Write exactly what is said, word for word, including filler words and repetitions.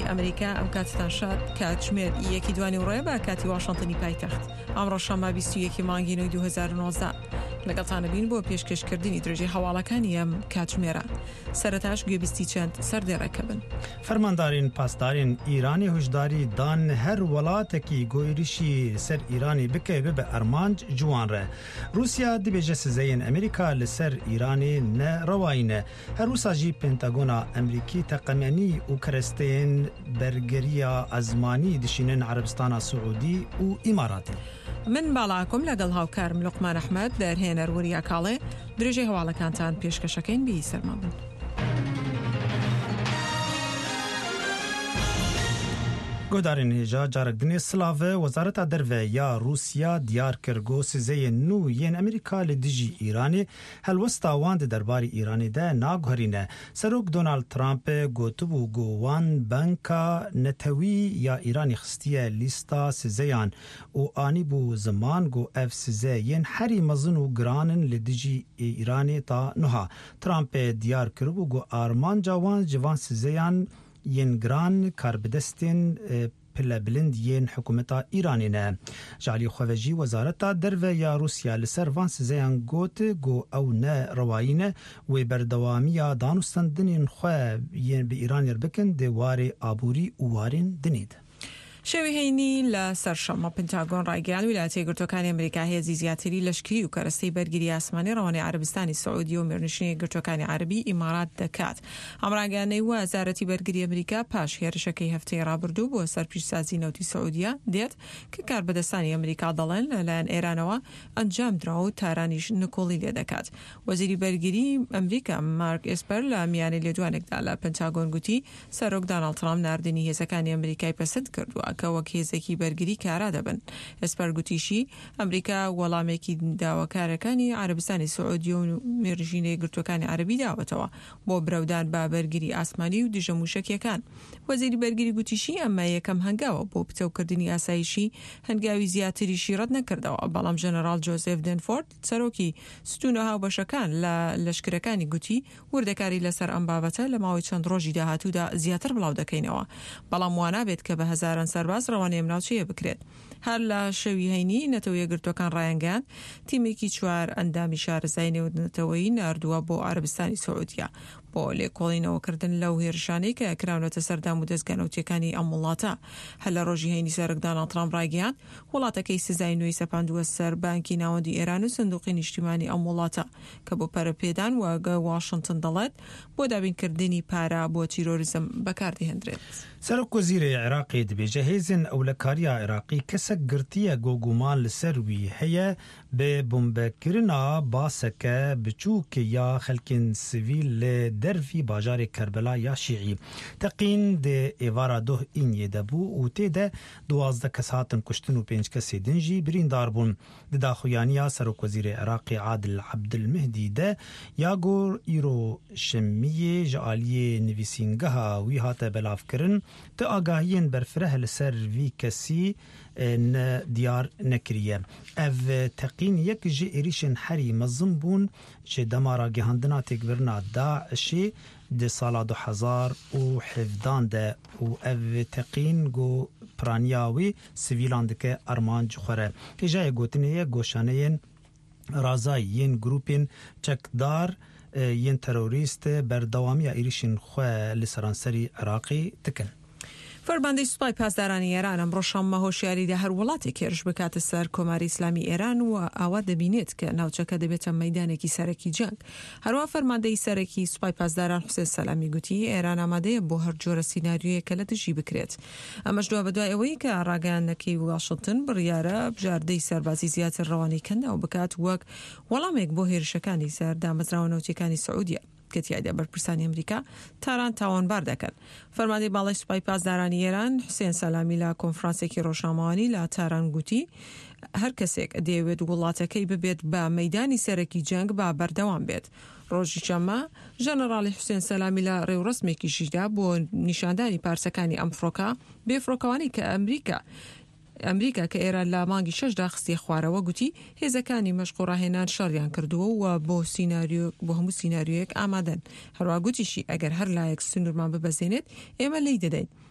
ئەمریکا ئەم کاتتان شاد کاتژمێر یەکی دوانی ڕێ بە کاتی واشنتنی پایتەخت ئەمڕۆ شەمە بیست و یەکی مانگی نۆی دوو هەزار و نۆزدە لەگەڵتانە بین بۆ پێشکەشکردنی درێژەی هەواڵەکانی ئەم کاتژمێرە. سەرەتاش گوێبیستی چەند سەردێڕەکە بن. فەرماندارین پاسدارین ئیرانی هۆشداری دان هەر وڵاتێکی گۆیریشی سەر ئیرانی بکە ببە ئەرمانج جوانڕە. رووسیا دبێژە سزەیەن ئەمریکا لەسەر ئیرانی نەڕەوایینە. هەروساژی پێنتاگۆنا ئەمریکی تەقەمەنی و کەرەستەیەن بەرگەریە ئەزمانی دشینن عەرەبستانە سعودی و ئیماراتی. من باڵاکم لەگەڵ هاوکارم لوقمان ئەحمەد دەرهێنەر وریە کاڵێ درێژەی هەواڵەکانتان پێشکەشەکەین بی سەرما بن. گۆدارین هێژا جارەکدنێ سلاڤە وەزارەتا دەرڤە یا رووسیا دیار کردگۆ سزەیە نو یەن ئەمریکا لە دژی ئیرانی هەلوەستا وان دەرباری ئیرانیدا ناگوهرینە. سەرۆک دۆنالد ترامپ گوتبوو گۆوان بەنکا نەتەوی یا ئیرانی خستیە لیستا سزەیان و ئانی بوو زمان گۆ ئەف سزە یەن هەری مەزن و گرانن لە دژی ئیرانی تا نوها. ترامپ دیار کردبوو گۆ ئارمانجا وان جوان سزەیان ین گران کاربدەستین پلە بلند ین حکومتا ئیرانینە. جالی خوێژی وەزارەتا دەرڤە یا رووسیا لەسەر وان سزەیان گوت گۆ ئەو نە ڕەوایینە وێ بەردەوامیە دانوستاندنین خوێ ین بە ئیرانیر بکن دێوارێ ئابووری و وارین دنید. شەوی هەینی لە سەرشەمە پنتاگۆن ڕایگەیان ویلایەتە یەکگرتووەکانی ئەمریکا هێزی زیاتری لەشکری و کەرەستەی بەرگری ئاسمانی ڕەوانەی عەربستانی سعودی و مێرنشینی یەکگرتووەکانی عەربی ئیمارات دەکات. ئەم ڕایگەیانەی وەزارەتی بەرگری ئەمریکا پاش هێرشەکەی هەفتەی ڕابردوو بۆ سەر پیشسازی نەوتی سعودیە دێت کە کاربەدەستانی ئەمریکا دەڵێن لەلایەن ئێرانەوە ئەنجام درا و تارانیش نکۆڵی لێ دەکات. وەزیری بەرگری ئەمریکا مارک ئێسپەر لە میانەی لێدوانێکدا لە پنتاگۆن گوتی سەرۆک دۆناڵد ترامپ ناردنی هێزەکانی ئەمریکای پەسەند کردووە کە وەک هێزێکی بەرگری کارا دەبن. ئێسپەر گوتیشی ئەمریکا وەڵامێکی داواکارەکانی عەربستانی سعودی و مێرژینە یەکگرتووەکانی عەربی داوەتەوە بۆ برەودان بە بەرگری ئاسمانی و دژە موشکیەکان. وەزیری بەرگری گوتیشی ئەمە یەکەم هەنگاوە بۆ پتەوکردنی ئاسایشی هەنگاوی زیاتریشی ڕەت نەکردەوە. بەڵام ژەنەڕاڵ جۆزێف دێنفۆرد سەرۆکی ستونە هاوبەشەکان لە لەشکرەکانی گوتی وردەکاری لەسەر ئەم بابەتە لە ماوەی چەند ڕۆژی داهاتوودا زیاتر بڵاو دەکەینەوە. بەڵام وانابێت کە بە هەزاران سەرباز ڕەوانەی ناوچەیە بکرێت. هەر لە شەوی هەینی نەتەوە یەکگرتووەکان ڕایانگەیان تیمێکی چوار ئەندامی شارەزای نێودنەتەوەیی ناردووە بۆ عەربستانی سعودیە بۆ لێکۆڵینەوەکردن لەو هێرشانەی کە کراونەتە سەردام و دەستگانەوتیەکانی ئەم وڵاتە. هەر لە ڕۆژی هەینی سەرۆک دۆناڵد ترامپ ڕایگەیان وڵاتەکەی سزای نوێی سەپاندووە سەر بانکی ناوەندی ئێران و سندوقی نیشتیمانی ئەم وڵاتە کە بۆ پەرەپێدان واگە واشنتن دەڵێت بۆ دابینکردنی پارە بۆ تیرۆریزم بەکاردەهێنرێت. سەرۆک وەزیرە عێراقی دەبێژە هێزن ئەولەکاریە عێراقی کەسە گرتیە گۆگومان لەسەروی هەیە بێ بۆمبەکردنا باسەکە بچووکە یا خەلکین سڤیل لە دەرفی باژارێ کەربەلا یا شیعی. تەقین دێ ئێوارا دۆه ئینیە دەبوو و تێدە دوازدە کەس هاتن کوشتن و پێنج کەسێ دنجی بریندار بوون. دداخویانیا سەرۆک وەزیرە عێراقی عادل عەبدولمهدی دە یا گۆر ئیرۆ شەمیە ژە ئالیێ نویسینگەها وی هاتە بەلافکردن تە ئاگاهیên berfireh li ser vî kesî ne diyar nekiriye. Ev teqîn yek ji êrişên herî mezin bûn ji demara gihandina têkbirina Daişê di sala du hezar û hevdan de û ev teqîn got piraniya wê sivîlan dike armanc xwe re. Hêjayê gotinê ye goşaneyên razayî yên grûpên çekdar yên terorîst berdewamiya êrişên xwe li seranserî Iraqê dikin. فەرماندەی سوپای پاسدارانی ئێران ئەمڕۆ شەممە هۆشیاریدا هەر وڵاتێک هێرش بکاتە سەر کۆماری ئیسلامی ئێران و ئاوا دەبینێت کە ناوچەکە دەبێتە مەیدانێکی سەرەکی جەنگ. هەروە فەرماندەی سەرەکی سوپای پاسداران حوسێن سەلامی گوتی ئێران ئامادەیە بۆ هەر جۆرە سیناریۆیەکە لە دژی بکرێت. ئەمەش دووە بەدوای ئەوەی کە ڕاگەیاندنەکەی واشنتن بڕیارە بژاردەی سەربازی زیاتر ڕەوانەی کەندەوە بکات وەک وەڵامێک بۆ هێرشەکانی سەر دامەزراوە نەوتیەکانی سعودیە کە تیایدا بەرپرسانی ئەمریکا تاران تاوانبار دەکەن. فەرماندەی باڵای سوپای پاسدارانی ئێران حوسێن سەلامی لە کۆنفرانسێکی ڕۆژنامەوانی لە تاران گوتی هەر کەسێک دەیەوێت وڵاتەکەی ببێت بە مەیدانی سەرەکی جەنگ با بەردەوام بێت. ڕۆژی شەممە ژەنەڕاڵی حوسێن سەلامی لە ڕێوڕسمێکیشیدا بۆ نیشاندانی پارچەکانی ئەم فڕۆکە بێفڕۆکەوانی کە ئەمریکا ئەمریکا کە ئێران لە مانگی شەشدا خستی خوارەوە گوتی هێزەکانی مەشقوڕاهێنان شەڕیان کردووە و بۆ سیناریۆ بۆ هەموو سیناریۆیەک ئامادەن. هەروە گوتیشی ئەگەر هەر لایەک سنوورمان ببەزێنێت ئێمە لی دەدەین.